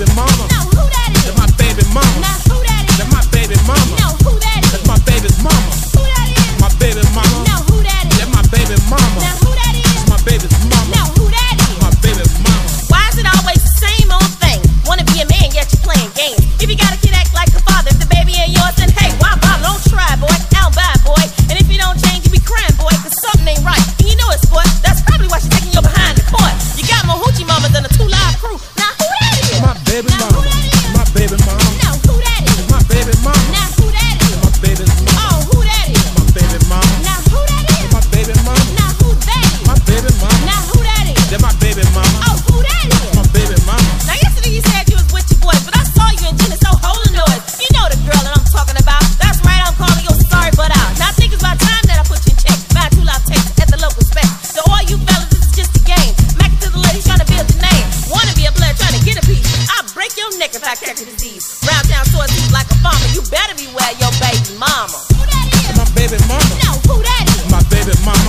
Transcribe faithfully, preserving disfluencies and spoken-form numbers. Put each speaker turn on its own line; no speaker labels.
baby mama.
No, who that is?
That's my baby mama.
Now who that is?
That's my baby mama.
No, who that is?
That's my baby's mama.
Who that is?
My baby mama.
No, who that is?
That's my baby mama.
Now who that is?
That's my baby's mama.
No, who that is?
My baby mama.
Why is it always the same old thing? Wanna be a man, yet you're playing games. If you got a kid, act like a father. If the baby ain't yours, then hey, why bother? Don't try, boy. I'll buy, boy. And if you don't change, you be crying, boy, cause something ain't right. And you know it's sport. That's probably why she's taking you behind the court. You got more hoochie mamas than a two-live crew. Now who that is?
My baby
now,
mama.
Who that is?
My baby mama.
Now who that is?
My baby mama.
Now who that is?
My baby's mama.
Oh, who that is?
My baby mama.
Now who that is?
My baby mama.
Now who that is?
My baby mama.
Now who that is?
That's my baby mama.
Oh, who that is?
My baby mama.
Now yesterday you said you was with your boys, but I saw you in Genesis, so hold the noise. You know the girl that I'm talking about. That's right, I'm calling your sorry butt out. Now I think it's about time that I put you in check. Buy two live tapes at the local spec. So all you fellas, this is just a game. Mac it to the ladies trying to build your name. Wanna be a player trying to get a piece. I'll break your neck if I catch a disease. Round town sore seats like a farmer. You better beware your baby mama. Who that is?
My baby mama.
No, who that is?
My baby mama.